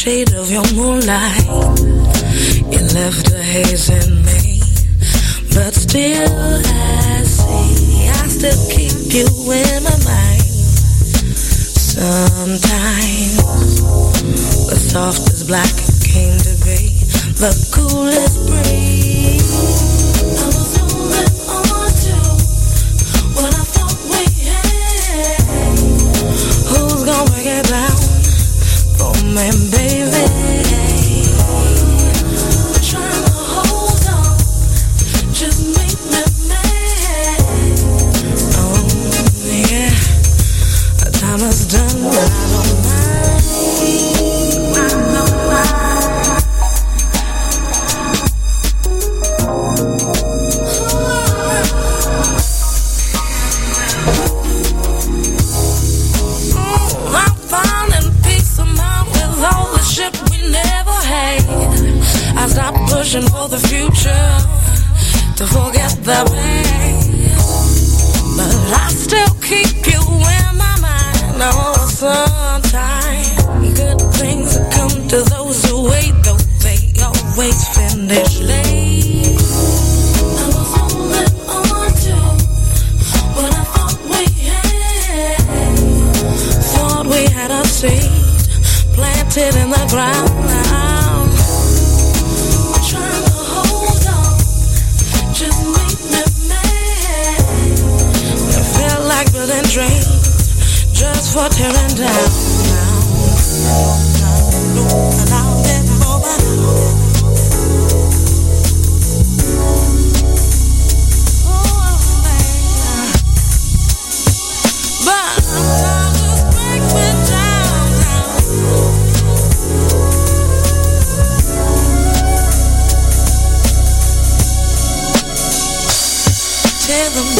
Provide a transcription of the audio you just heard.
shade of your moonlight. You left a haze in me, but still I see I still keep you in my mind. Sometimes the softest black came to be the coolest breeze. I was holding on to what I thought we had. Who's gonna break it down for me, baby? I'm trying to hold on, just make me mad. Oh yeah, time is done, but I don't mind. I don't mind. I'm finding peace of mind with all the shit we never had. I stopped pushing for the future to forget the pain, but I still keep you in my mind. Oh, sometimes good things come to those who wait, though they always finish late. I was holding on to what I thought we had. Thought we had a seed planted in the ground. I'm trying to hold on, just make me mad. I feel like building dreams just for tearing down. And I'll live over. But just break me down now. Tell them.